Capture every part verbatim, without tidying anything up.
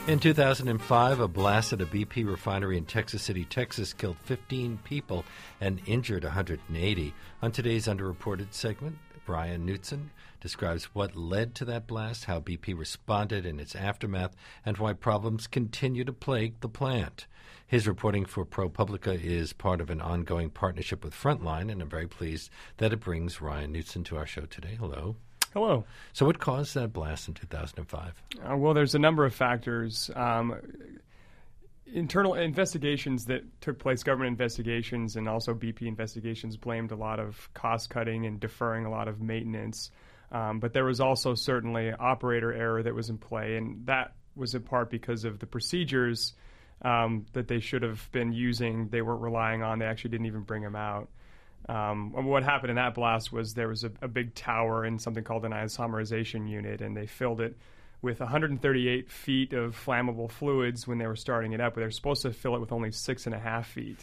In two thousand five, a blast at a B P refinery in Texas City, Texas, killed fifteen people and injured one hundred eighty. On today's Underreported segment, Brian Knutson describes what led to that blast, how B P responded in its aftermath, and why problems continue to plague the plant. His reporting for ProPublica is part of an ongoing partnership with Frontline, and I'm very pleased that it brings Ryan Knutson to our show today. Hello. Hello. So what caused that blast in two thousand five? Uh, well, there's a number of factors. Um, internal investigations that took place, government investigations, and also B P investigations blamed a lot of cost-cutting and deferring a lot of maintenance. Um, but there was also certainly operator error that was in play, and that was in part because of the procedures um, that they should have been using. They weren't relying on. They actually didn't even bring them out. Um, what happened in that blast was there was a, a big tower in something called an isomerization unit, and they filled it with one hundred thirty-eight feet of flammable fluids when they were starting it up, but they were supposed to fill it with only six and a half feet.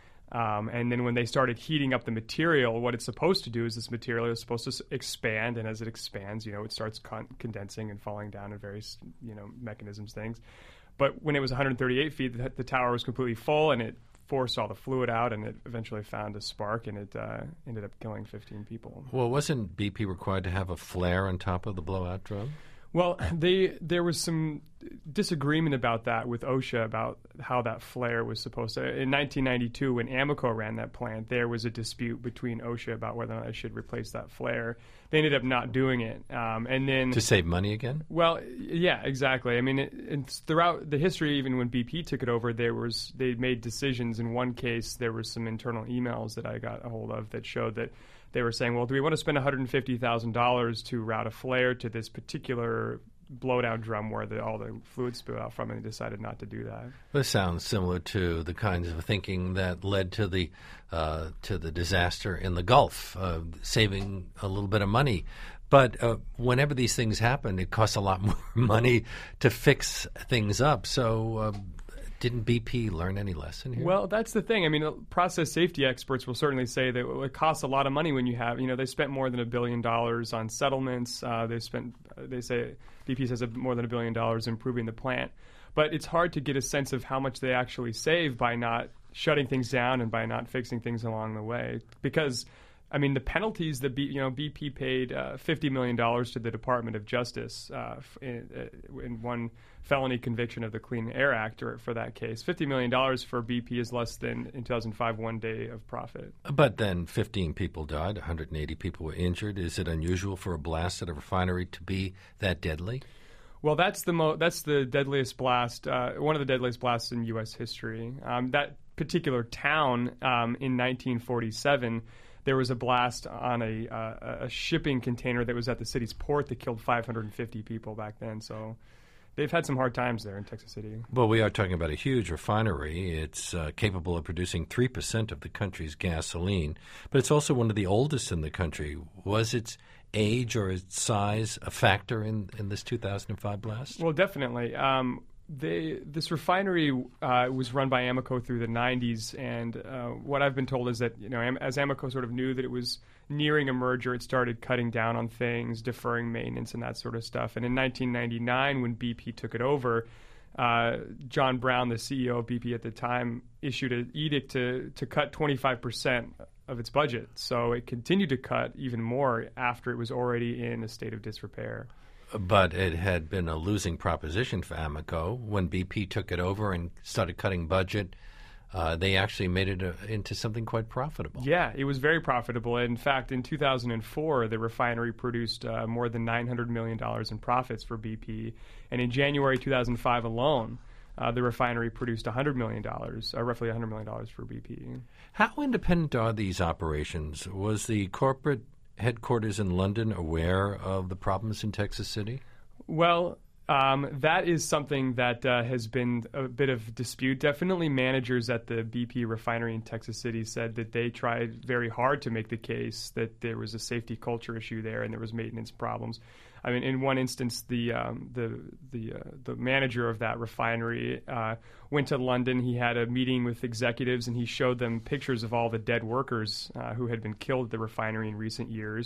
Um, and then when they started heating up the material, what it's supposed to do is this material is supposed to expand, and as it expands, you know, it starts con- condensing and falling down in various, you know, mechanisms, things. But when it was one hundred thirty-eight feet, the, the tower was completely full, and it forced all the fluid out, and it eventually found a spark, and it uh, ended up killing fifteen people. Well, wasn't B P required to have a flare on top of the blowout drum? Well, they there was some disagreement about that with OSHA about how that flare was supposed to. In nineteen ninety-two, when Amoco ran that plant, there was a dispute between OSHA about whether or not they should replace that flare. They ended up not doing it, um, and then to save money again. Well, yeah, exactly. I mean, it, it's throughout the history, even when B P took it over, there was they made decisions. In one case, there were some internal emails that I got a hold of that showed that they were saying, well, do we want to spend one hundred fifty thousand dollars to route a flare to this particular blowdown drum where the, all the fluid spewed out from, and they decided not to do that. This sounds similar to the kinds of thinking that led to the uh, to the disaster in the Gulf, uh, saving a little bit of money. But uh, whenever these things happen, it costs a lot more money to fix things up. So uh, didn't B P learn any lesson here? Well, that's the thing. I mean, process safety experts will certainly say that it costs a lot of money when you have, you know, they spent more than a billion dollars on settlements. Uh, they spent, they say, B P says more than a billion dollars improving the plant. But it's hard to get a sense of how much they actually save by not shutting things down and by not fixing things along the way. Because, I mean, the penalties that B, you know, B P paid uh, fifty million dollars to the Department of Justice uh, in, uh, in one felony conviction of the Clean Air Act or, for that case. fifty million dollars for B P is less than, in two thousand five, one day of profit. But then fifteen people died, one hundred eighty people were injured. Is it unusual for a blast at a refinery to be that deadly? Well, that's the mo- that's the deadliest blast, uh, one of the deadliest blasts in U S history. Um, that particular town um, in nineteen forty-seven, there was a blast on a, uh, a shipping container that was at the city's port that killed five hundred fifty people back then. So they've had some hard times there in Texas City. Well, we are talking about a huge refinery. It's uh, capable of producing three percent of the country's gasoline, but it's also one of the oldest in the country. Was its age or its size a factor in, in this two thousand five blast? Well, definitely. Um, they, this refinery uh, was run by Amoco through the nineties, and uh, what I've been told is that, you know, Am- as Amoco sort of knew that it was nearing a merger, it started cutting down on things, deferring maintenance and that sort of stuff. And in nineteen ninety-nine, when B P took it over, uh, John Brown, the C E O of B P at the time, issued an edict to, to cut twenty-five percent of its budget. So it continued to cut even more after it was already in a state of disrepair. But it had been a losing proposition for Amoco. When B P took it over and started cutting budget, uh, they actually made it a, into something quite profitable. Yeah, it was very profitable. In fact, in two thousand four, the refinery produced uh, more than nine hundred million dollars in profits for B P. And in January two thousand five alone, uh, the refinery produced one hundred million dollars, uh, roughly one hundred million dollars for B P. How independent are these operations? Was the corporate headquarters in London aware of the problems in Texas City? Well, um, that is something that uh, has been a bit of dispute. Definitely managers at the B P refinery in Texas City said that they tried very hard to make the case that there was a safety culture issue there and there was maintenance problems. I mean, in one instance, the um, the the uh, the manager of that refinery uh, went to London. He had a meeting with executives, and he showed them pictures of all the dead workers uh, who had been killed at the refinery in recent years.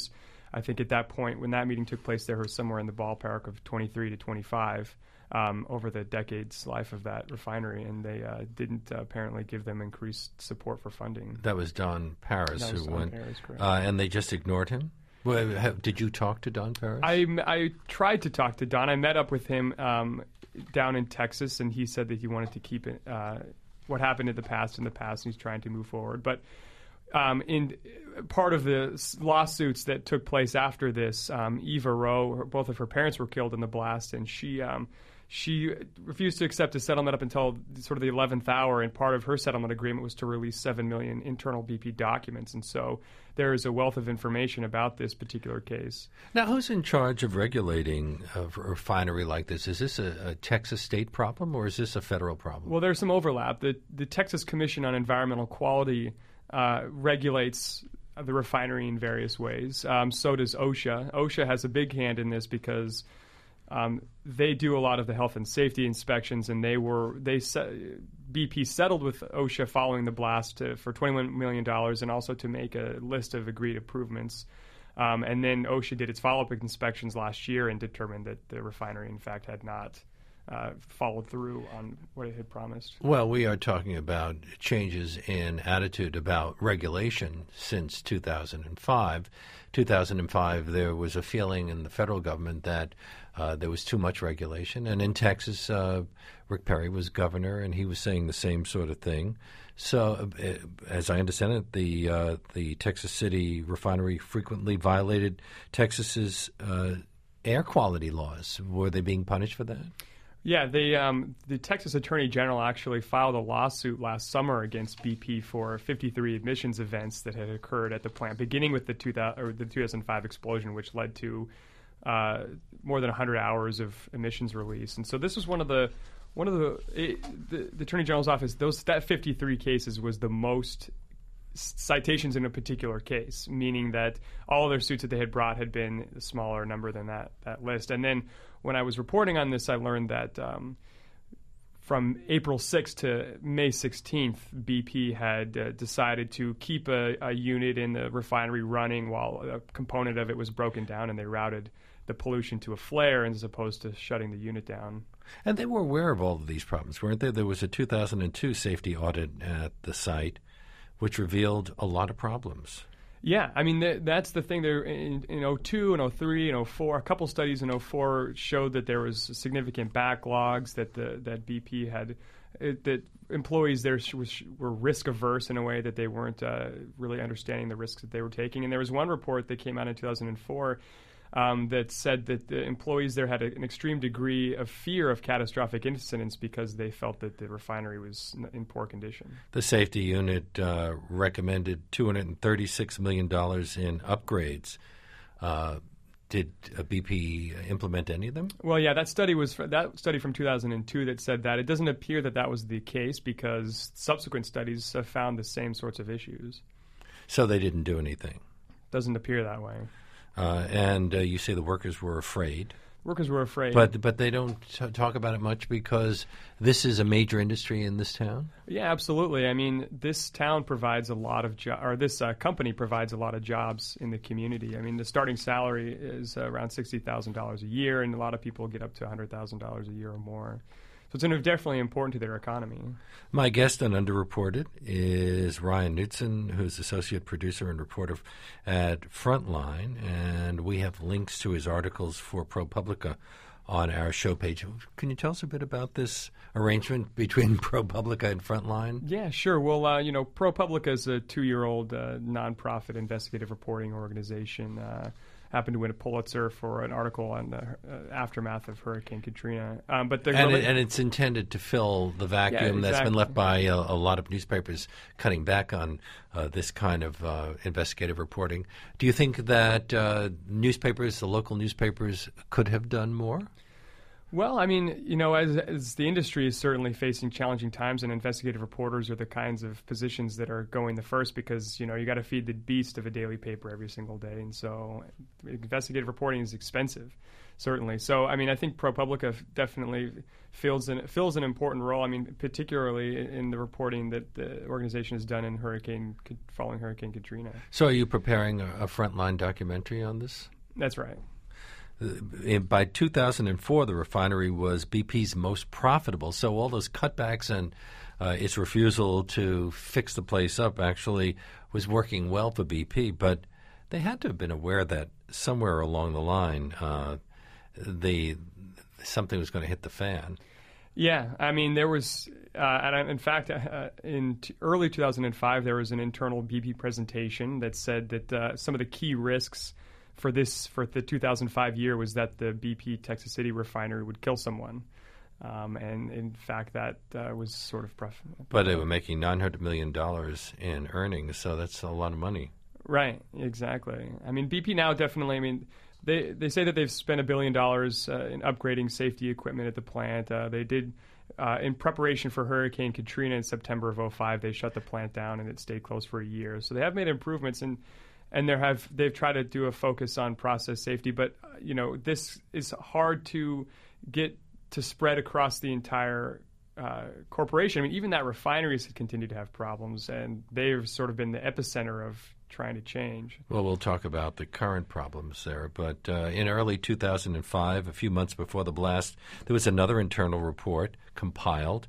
I think at that point, when that meeting took place, there was somewhere in the ballpark of twenty-three to twenty-five um, over the decade's life of that refinery, and they uh, didn't uh, apparently give them increased support for funding. That was Don Paris That was who Don went, Paris, correct. uh, and they just ignored him. Well, have, did you talk to Don Paris? I, I tried to talk to Don. I met up with him um, down in Texas, and he said that he wanted to keep it, uh, what happened in the past in the past, and he's trying to move forward. But um, in part of the lawsuits that took place after this, um, Eva Rowe, both of her parents were killed in the blast, and she um, she refused to accept a settlement up until sort of the eleventh hour, and part of her settlement agreement was to release seven million internal B P documents. And so there is a wealth of information about this particular case. Now, who's in charge of regulating a refinery like this? Is this a, a Texas state problem, or is this a federal problem? Well, there's some overlap. The, the Texas Commission on Environmental Quality uh, regulates the refinery in various ways. Um, so does OSHA. OSHA has a big hand in this because Um, they do a lot of the health and safety inspections, and they were they B P settled with OSHA following the blast to, for twenty-one million dollars, and also to make a list of agreed improvements. Um, and then OSHA did its follow-up inspections last year and determined that the refinery, in fact, had not uh, followed through on what it had promised. Well, we are talking about changes in attitude about regulation since two thousand five. two thousand five, there was a feeling in the federal government that uh, there was too much regulation. And in Texas, uh, Rick Perry was governor, and he was saying the same sort of thing. So, uh, as I understand it, the uh, the Texas City refinery frequently violated Texas's uh, air quality laws. Were they being punished for that? Yeah, they, um, the Texas Attorney General actually filed a lawsuit last summer against B P for fifty-three emissions events that had occurred at the plant, beginning with the, two thousand, or the two thousand five explosion, which led to uh, more than one hundred hours of emissions release. And so this was one of the one of the it, the, the Attorney General's office. Those that fifty-three cases was the most citations in a particular case, meaning that all of their suits that they had brought had been a smaller number than that that list. And then when I was reporting on this, I learned that um, from April sixth to May sixteenth, B P had uh, decided to keep a, a unit in the refinery running while a component of it was broken down, and they routed the pollution to a flare as opposed to shutting the unit down. And they were aware of all of these problems, weren't they? There was a two thousand two safety audit at the site which revealed a lot of problems. Yeah, I mean, th- that's the thing. There in, in oh two and oh three and oh four, a couple studies in oh four showed that there was significant backlogs, that the that B P had, it, that employees there sh- was, were risk averse in a way that they weren't uh, really understanding the risks that they were taking. And there was one report that came out in two thousand four um, that said that the employees there had a, an extreme degree of fear of catastrophic incidents because they felt that the refinery was in poor condition. The safety unit uh, recommended two hundred thirty-six million dollars in upgrades. Uh, did uh, B P implement any of them? Well, yeah, that study was that study from two thousand two that said that. It doesn't appear that that was the case because subsequent studies have found the same sorts of issues. So they didn't do anything? Doesn't appear that way. Uh, and uh, you say the workers were afraid. Workers were afraid. But but they don't t- talk about it much because this is a major industry in this town? Yeah, absolutely. I mean, this town provides a lot of jobs, or this uh, company provides a lot of jobs in the community. I mean, the starting salary is uh, around sixty thousand dollars a year, and a lot of people get up to one hundred thousand dollars a year or more. So it's definitely important to their economy. My guest on Underreported is Ryan Knutson, who's associate producer and reporter at Frontline, and we have links to his articles for ProPublica on our show page. Can you tell us a bit about this arrangement between ProPublica and Frontline? Yeah, sure. Well, uh, you know, ProPublica is a two-year-old uh, nonprofit investigative reporting organization. Uh, happened to win a Pulitzer for an article on the uh, aftermath of Hurricane Katrina. Um, but the and, rela- it, and it's intended to fill the vacuum Yeah, exactly. that's been left by a, a lot of newspapers cutting back on uh, this kind of uh, investigative reporting. Do you think that uh, newspapers, the local newspapers, could have done more? Well, I mean, you know, as, as the industry is certainly facing challenging times, and investigative reporters are the kinds of positions that are going the first because, you know, you got to feed the beast of a daily paper every single day. And so investigative reporting is expensive, certainly. So, I mean, I think ProPublica definitely fills an, fills an important role. I mean, particularly in the reporting that the organization has done in Hurricane, following Hurricane Katrina. So are you preparing a, a frontline documentary on this? That's right. Uh, by two thousand four, the refinery was B P's most profitable. So all those cutbacks and uh, its refusal to fix the place up actually was working well for B P. But they had to have been aware that somewhere along the line, uh, the something was going to hit the fan. Yeah, I mean, there was, uh, and in fact, uh, in t- early two thousand five, there was an internal B P presentation that said that uh, some of the key risks for this for the two thousand five year was that the B P Texas City refinery would kill someone, um, and in fact that uh, was sort of pref- but they were making nine hundred million dollars in earnings, so that's a lot of money. Right, exactly. I mean, B P now definitely, I mean, they they say that they've spent a billion dollars uh, in upgrading safety equipment at the plant. Uh, they did uh, in preparation for Hurricane Katrina in September of oh five, they shut the plant down and it stayed closed for a year. So they have made improvements, and And there have they've tried to do a focus on process safety, but uh, you know, this is hard to get to spread across the entire uh, corporation. I mean, even that refineries have continued to have problems, and they've sort of been the epicenter of trying to change. Well, we'll talk about the current problems there, but uh, in early two thousand five, a few months before the blast, there was another internal report compiled,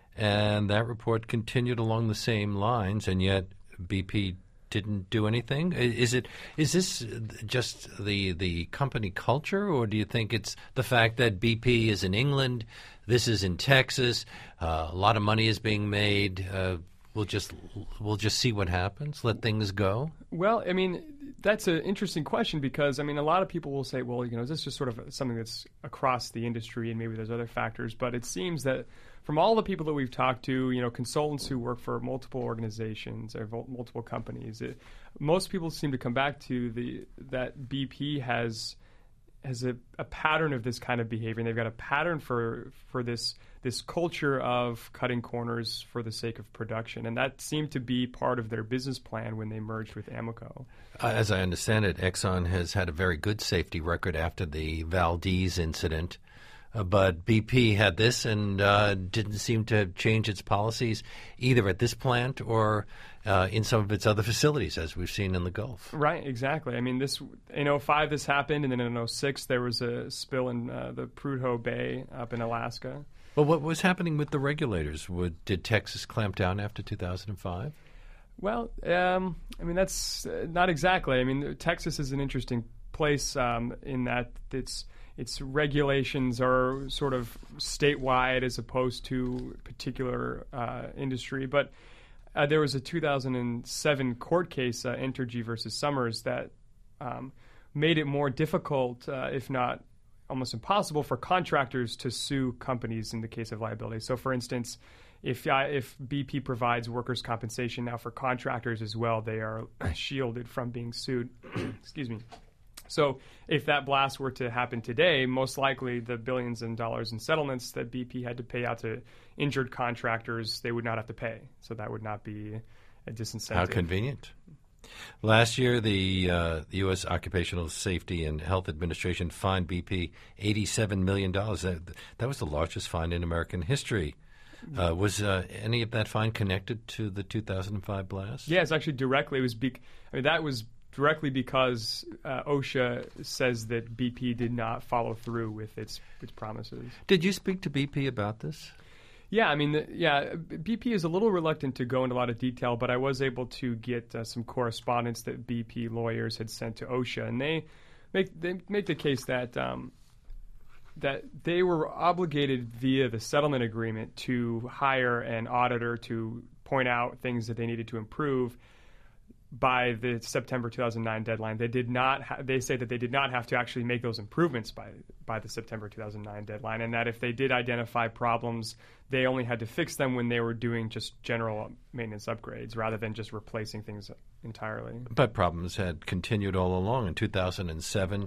and that report continued along the same lines, and yet B P didn't do anything? Is it is this just the the company culture, or do you think it's the fact that B P is in England, this is in Texas, uh, a lot of money is being made? Uh, we'll just we'll just see what happens, let things go. Well, I mean, that's an interesting question because I mean, a lot of people will say, well, you know, is this just sort of something that's across the industry, and maybe there's other factors, but it seems that from all the people that we've talked to, you know, consultants who work for multiple organizations or multiple companies, it, most people seem to come back to the that B P has has a, a pattern of this kind of behavior. And they've got a pattern for for this this culture of cutting corners for the sake of production, and that seemed to be part of their business plan when they merged with Amoco. Uh, as I understand it, Exxon has had a very good safety record after the Valdez incident. Uh, but B P had this and uh, didn't seem to change its policies either at this plant or uh, in some of its other facilities, as we've seen in the Gulf. Right, exactly. I mean, this in oh five this happened, and then in oh six there was a spill in uh, the Prudhoe Bay up in Alaska. Well, what was happening with the regulators? Would, did Texas clamp down after two thousand five? Well, um, I mean, that's uh, not exactly. I mean, Texas is an interesting place um, in that it's its regulations are sort of statewide as opposed to particular uh, industry. But uh, there was a two thousand seven court case, uh, Entergy versus Summers, that um, made it more difficult, uh, if not almost impossible, for contractors to sue companies in the case of liability. So, for instance, if uh, if B P provides workers' compensation now for contractors as well, they are shielded from being sued. Excuse me. So if that blast were to happen today, most likely the billions in dollars in settlements that B P had to pay out to injured contractors, they would not have to pay. So that would not be a disincentive. How convenient. Last year, the, uh, the U S Occupational Safety and Health Administration fined B P eighty-seven million dollars. That, that was the largest fine in American history. Uh, was uh, any of that fine connected to the two thousand five blast? Yeah, it's actually directly. It was be- I mean, that was directly because uh, OSHA says that B P did not follow through with its its promises. Did you speak to B P about this? Yeah, I mean, the, yeah, B P is a little reluctant to go into a lot of detail, but I was able to get uh, some correspondence that B P lawyers had sent to OSHA, and they make they make the case that um, that they were obligated via the settlement agreement to hire an auditor to point out things that they needed to improve by the September two thousand nine deadline. They did not. Ha- they say that they did not have to actually make those improvements by by the September two thousand nine deadline, and that if they did identify problems, they only had to fix them when they were doing just general maintenance upgrades rather than just replacing things entirely. But problems had continued all along. In two thousand seven,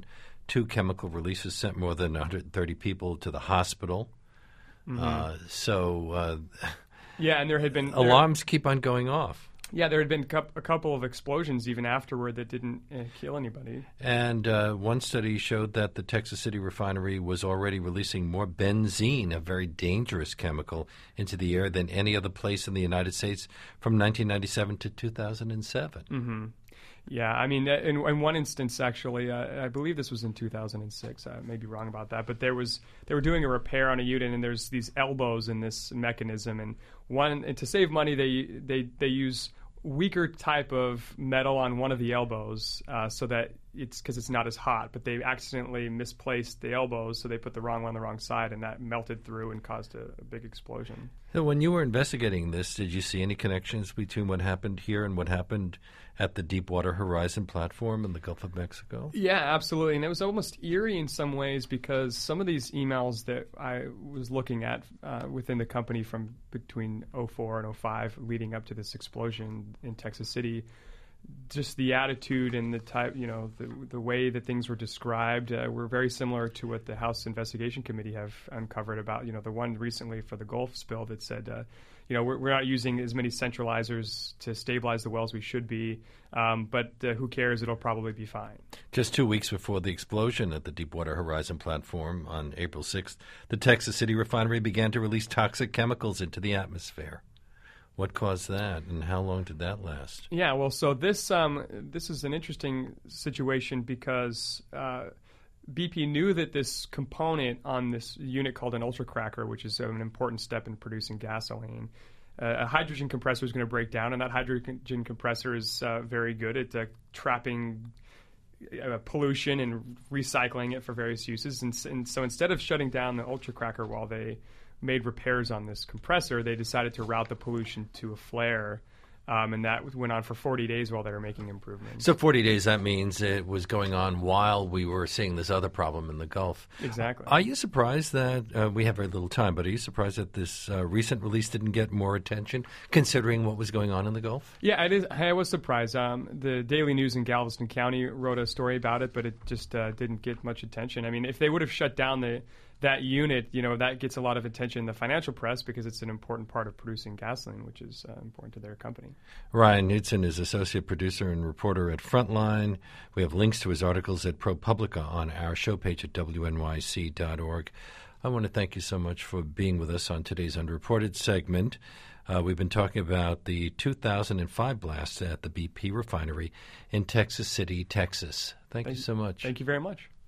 two chemical releases sent more than one hundred thirty people to the hospital. Mm-hmm. Uh, so, uh, yeah, and there had been alarms there, keep on going off. Yeah, there had been a couple of explosions even afterward that didn't uh, kill anybody. And uh, one study showed that the Texas City refinery was already releasing more benzene, a very dangerous chemical, into the air than any other place in the United States from nineteen ninety-seven to two thousand seven. Mm-hmm. Yeah, I mean, in, in one instance, actually, uh, I believe this was in two thousand six. I may be wrong about that, but there was they were doing a repair on a unit, and there's these elbows in this mechanism, and one and to save money, they they they use weaker type of metal on one of the elbows uh, so that it's because it's not as hot, but they accidentally misplaced the elbows, so they put the wrong one on the wrong side, and that melted through and caused a, a big explosion. So when you were investigating this, did you see any connections between what happened here and what happened at the Deepwater Horizon platform in the Gulf of Mexico? Yeah, absolutely. And it was almost eerie in some ways because some of these emails that I was looking at uh, within the company from between oh four and oh five leading up to this explosion in Texas City, just the attitude and the type, you know, the the way that things were described uh, were very similar to what the House Investigation Committee have uncovered about, you know, the one recently for the Gulf spill that said, uh, you know, we're, we're not using as many centralizers to stabilize the wells we should be, um, but uh, who cares? It'll probably be fine. Just two weeks before the explosion at the Deepwater Horizon platform on April sixth, the Texas City refinery began to release toxic chemicals into the atmosphere. What caused that, and how long did that last? Yeah, well, so this um, this is an interesting situation because uh, B P knew that this component on this unit called an ultracracker, which is an important step in producing gasoline, uh, a hydrogen compressor is going to break down, and that hydrogen compressor is uh, very good at uh, trapping uh, pollution and recycling it for various uses. And, and so instead of shutting down the ultracracker while they made repairs on this compressor, they decided to route the pollution to a flare, um, and that went on for forty days while they were making improvements. So forty days, that means it was going on while we were seeing this other problem in the Gulf. Exactly. Are you surprised that, uh, we have very little time, but are you surprised that this uh, recent release didn't get more attention, considering what was going on in the Gulf? Yeah, it is, I was surprised. Um, the Daily News in Galveston County wrote a story about it, but it just uh, didn't get much attention. I mean, if they would have shut down the that unit, you know, that gets a lot of attention in the financial press because it's an important part of producing gasoline, which is uh, important to their company. Ryan Knutson is associate producer and reporter at Frontline. We have links to his articles at ProPublica on our show page at W N Y C dot org. I want to thank you so much for being with us on today's Underreported segment. Uh, we've been talking about the two thousand five blast at the B P refinery in Texas City, Texas. Thank, thank you so much. Thank you very much.